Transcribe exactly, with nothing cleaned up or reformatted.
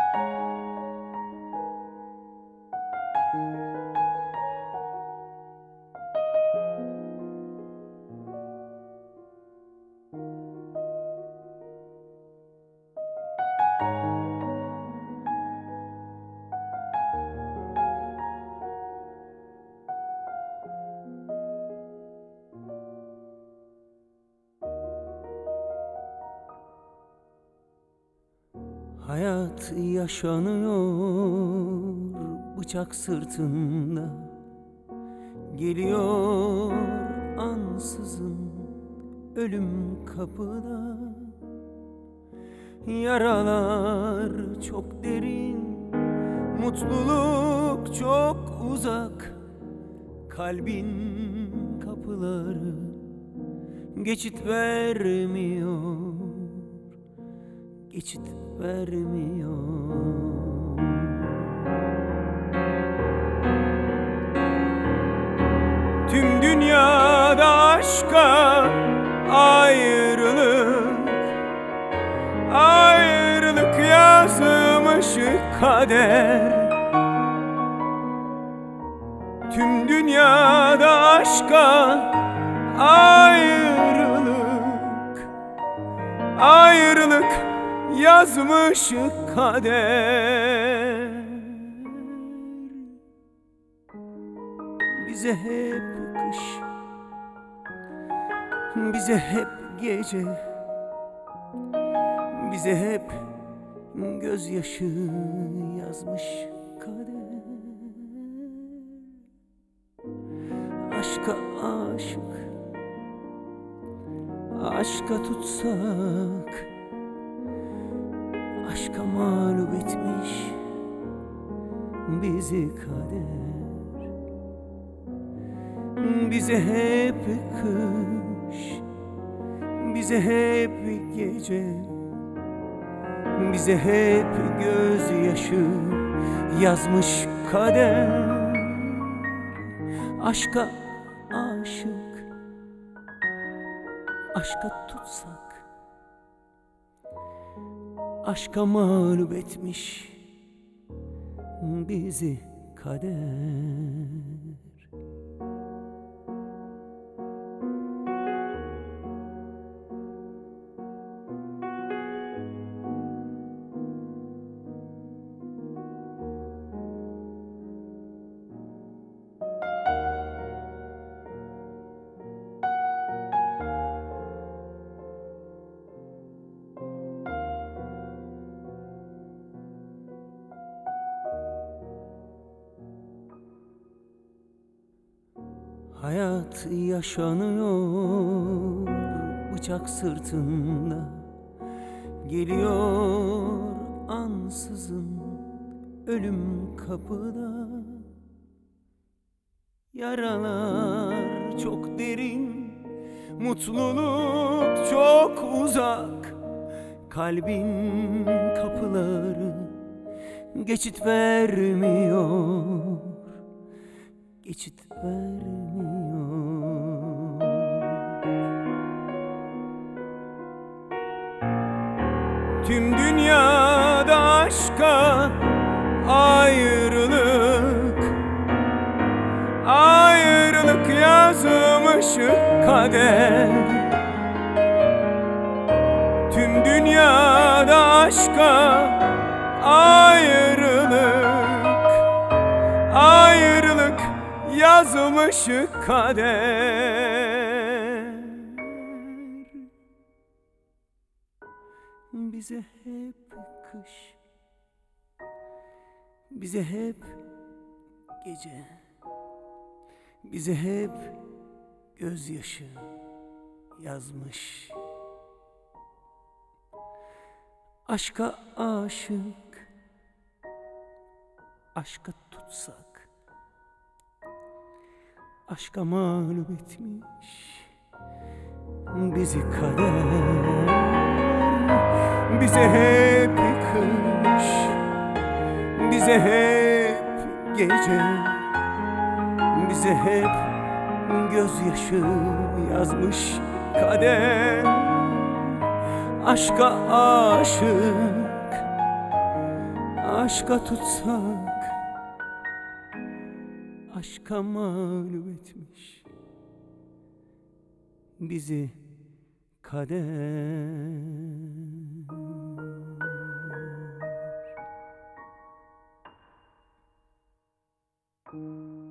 Hayat yaşanıyor bıçak sırtında, geliyor ansızın ölüm kapıda. Yaralar çok derin, mutluluk çok uzak. Kalbin kapıları geçit vermiyor, geçit vermiyor. Tüm dünyada aşka ayrılık, ayrılık yazmış kader. Tüm dünyada aşka ayrılık, ayrılık yazmış kader. Bize hep kış, bize hep gece, bize hep gözyaşı yazmış kader. Aşka aşık, aşka tutsak, aşka mağlup etmiş bizi kader. Bize hep kış, bize hep gece, bize hep gözyaşı yazmış kader. Aşka aşık, aşka tutsak, aşka mağlup etmiş bizi kader. Hayat yaşanıyor bıçak sırtında, geliyor ansızın ölüm kapıda. Yaralar çok derin, mutluluk çok uzak. Kalbin kapıları geçit vermiyor, geçit vermiyor. Tüm dünyada aşka ayrılık, ayrılık yazmış kader. Tüm dünyada aşka ayrılık, ayrılık yazmış kader. Bize hep kış, bize hep gece, bize hep gözyaşı yazmış. Aşka aşık, aşka tutsak, aşka mağlup etmiş bizi kader. Bize hep kış, bize hep gece, bize hep gözyaşı yazmış kader. Aşka aşık, Aşka tutsak, aşka mağlup etmiş bizi kader.